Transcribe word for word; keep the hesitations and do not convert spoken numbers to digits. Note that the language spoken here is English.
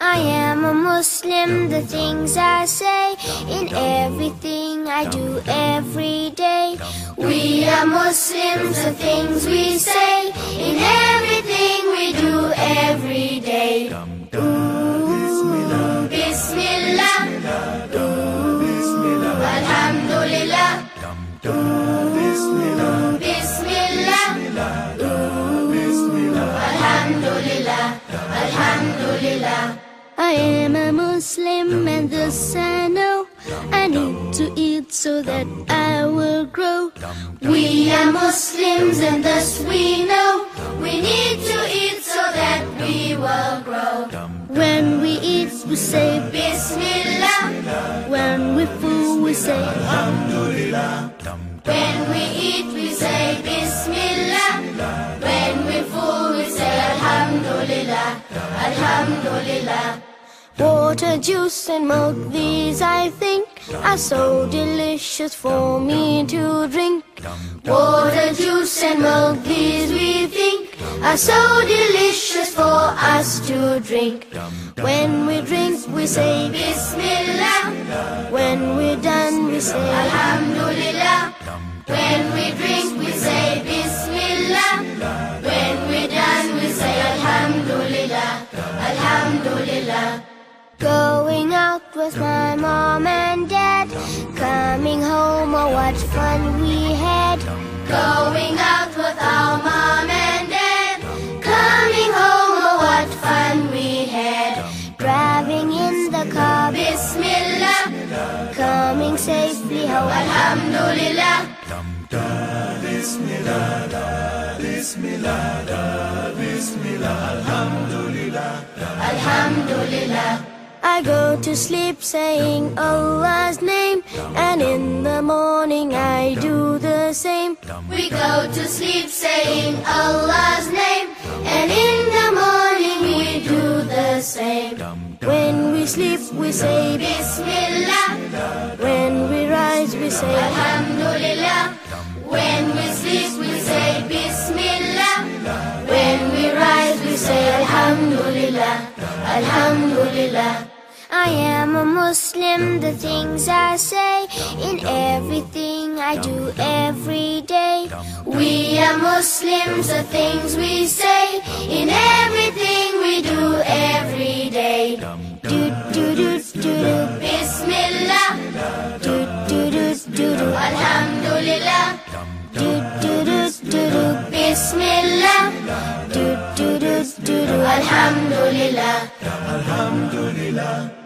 I am a Muslim, the things I say, in everything I do every day. We are Muslims, the things we say, in everything we do every day. Ooh, Bismillah, ooh, Alhamdulillah, ooh, Bismillah, ooh, Alhamdulillah, Alhamdulillah. I am a Muslim and thus I know I need to eat so that I will grow. We are Muslims and thus we know we need to eat so that we will grow. When we eat we say Bismillah, when we fool we say Alhamdulillah. When we eat we say Bismillah, when we fool we say Alhamdulillah, Alhamdulillah. Water, juice and milk, these I think are so delicious for me to drink. Water, juice and milk, these we think are so delicious for us to drink. When we drink we say Bismillah, when we're done we say Alhamdulillah. When we drink we say Bismillah, when we're done we say Alhamdulillah, Alhamdulillah. Going out with my mom and dad, coming home, oh what fun we had. Going out with our mom and dad, coming home, oh what fun we had. Driving in the car, Bismillah, coming safely home, Alhamdulillah. Bismillah, Bismillah, Bismillah, Alhamdulillah, Alhamdulillah. I go to sleep saying Allah's name, and in the morning I do the same. We go to sleep saying Allah's name, and in the morning we do the same. When we sleep we say Bismillah, when we rise we say Alhamdulillah. When we sleep we say Bismillah, when we rise we say Alhamdulillah, Alhamdulillah. I am a Muslim, the things I say, in everything I do every day. We are Muslims, the things we say, in everything we do every day. Do do do do do, Bismillah. Do do do do do, Alhamdulillah. Do do do do do, Bismillah. Do do do do do, Alhamdulillah, Alhamdulillah.